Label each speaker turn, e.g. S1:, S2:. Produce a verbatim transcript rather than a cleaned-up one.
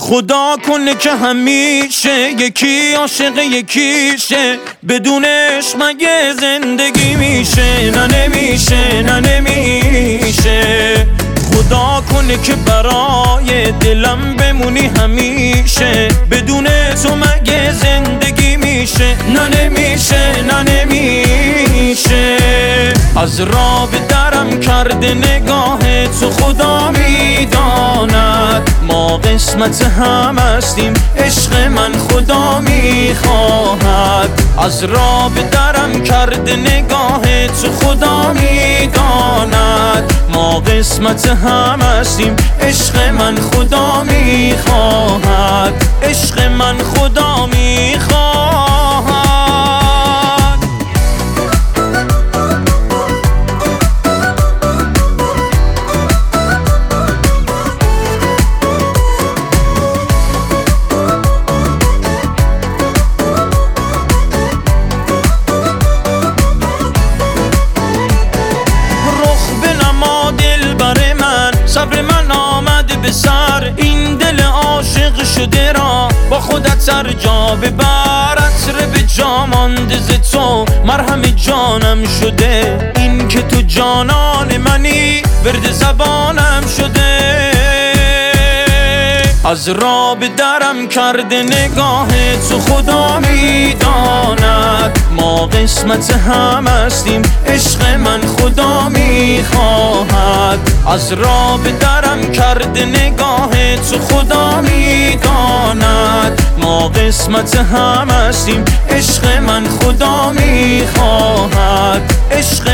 S1: خدا کنه که همیشه یکی عاشق یکیشه، بدونش مگه زندگی میشه؟ نه نمیشه، نه نمیشه. خدا کنه که برای دلم بمونی همیشه، بدون تو مگه زندگی میشه؟ نه نمیشه، نه نمیشه. از راه به درم کرده نگاه تو خدا میداند، ما قسمت هم هستیم عشق من خدا میخواهد. از راه به درم کرده نگاه تو خدا میداند، ما قسمت هم هستیم عشق من خدا میخواهد، عشق من خدا میخواهد. صبر من آمد به سر، این دل عاشق شده را با خودت سر جا ببر. عطر به جا مانده ز تو مرهم جانم شده، این که تو جانان منی ورد زبانم شده. از راه به درم کرده نگاه تو خدا میداند، ما قسمت هم هستیم عشق من خدا میخواهد. از راه به درم کرده نگاه تو خدا میداند، ما قسمت هم هستیم عشق من خدا میخواهد، عشق